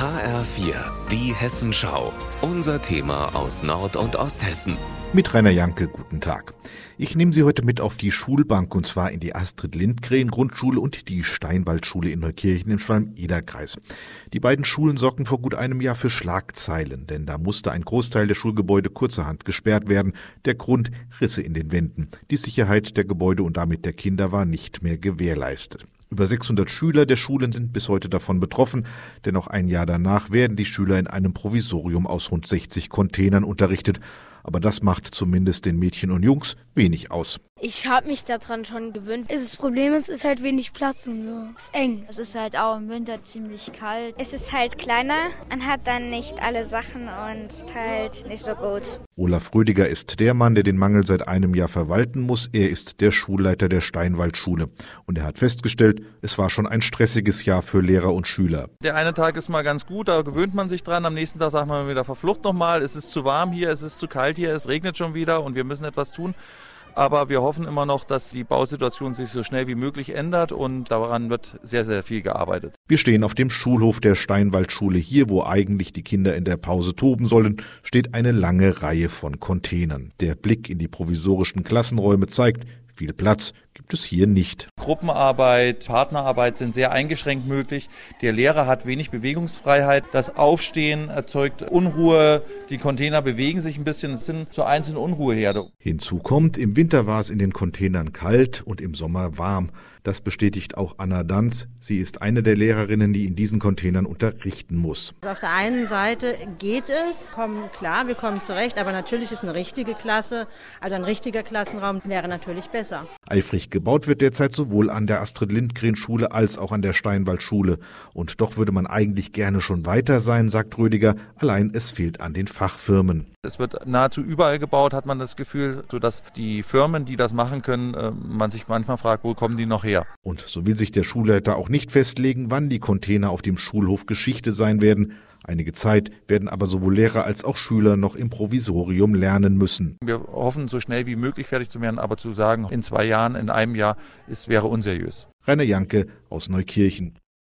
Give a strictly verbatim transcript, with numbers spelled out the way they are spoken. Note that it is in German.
H R vier, die Hessenschau. Unser Thema aus Nord- und Osthessen. Mit Rainer Janke, guten Tag. Ich nehme Sie heute mit auf die Schulbank, und zwar in die Astrid-Lindgren-Grundschule und die Steinwaldschule in Neukirchen im Schwalm-Eder-Kreis. Die beiden Schulen sorgten vor gut einem Jahr für Schlagzeilen, denn da musste ein Großteil der Schulgebäude kurzerhand gesperrt werden. Der Grund: Risse in den Wänden. Die Sicherheit der Gebäude und damit der Kinder war nicht mehr gewährleistet. Über sechshundert Schüler der Schulen sind bis heute davon betroffen, denn auch ein Jahr danach werden die Schüler in einem Provisorium aus rund sechzig Containern unterrichtet. Aber das macht zumindest den Mädchen und Jungs wenig aus. Ich habe mich daran schon gewöhnt. Das Problem ist, es ist halt wenig Platz und so. Es ist eng. Es ist halt auch im Winter ziemlich kalt. Es ist halt kleiner, man hat dann nicht alle Sachen und halt nicht so gut. Olaf Rödiger ist der Mann, der den Mangel seit einem Jahr verwalten muss. Er ist der Schulleiter der Steinwaldschule. Und er hat festgestellt, es war schon ein stressiges Jahr für Lehrer und Schüler. Der eine Tag ist mal ganz gut, da gewöhnt man sich dran. Am nächsten Tag sagt man wieder, verflucht nochmal, es ist zu warm hier, es ist zu kalt hier, es regnet schon wieder und wir müssen etwas tun. Aber wir hoffen immer noch, dass die Bausituation sich so schnell wie möglich ändert und daran wird sehr, sehr viel gearbeitet. Wir stehen auf dem Schulhof der Steinwaldschule. Hier, wo eigentlich die Kinder in der Pause toben sollen, steht eine lange Reihe von Containern. Der Blick in die provisorischen Klassenräume zeigt, viel Platz gibt es hier nicht. Gruppenarbeit, Partnerarbeit sind sehr eingeschränkt möglich. Der Lehrer hat wenig Bewegungsfreiheit. Das Aufstehen erzeugt Unruhe. Die Container bewegen sich ein bisschen. Es sind so einzelne Unruheherde. Hinzu kommt, im Winter war es in den Containern kalt und im Sommer warm. Das bestätigt auch Anna Danz. Sie ist eine der Lehrerinnen, die in diesen Containern unterrichten muss. Also auf der einen Seite geht es, kommen klar, wir kommen zurecht, aber natürlich ist eine richtige Klasse, also ein richtiger Klassenraum wäre natürlich besser. Eifrig gebaut wird derzeit sowohl an der Astrid-Lindgren-Schule als auch an der Steinwaldschule. Und doch würde man eigentlich gerne schon weiter sein, sagt Rödiger. Allein es fehlt an den Fachfirmen. Es wird nahezu überall gebaut, hat man das Gefühl, sodass die Firmen, die das machen können, man sich manchmal fragt, wo kommen die noch her? Und so will sich der Schulleiter auch nicht festlegen, wann die Container auf dem Schulhof Geschichte sein werden. Einige Zeit werden aber sowohl Lehrer als auch Schüler noch im Provisorium lernen müssen. Wir hoffen, so schnell wie möglich fertig zu werden, aber zu sagen, in zwei Jahren, in einem Jahr, es wäre unseriös. Rainer Janke aus Neukirchen.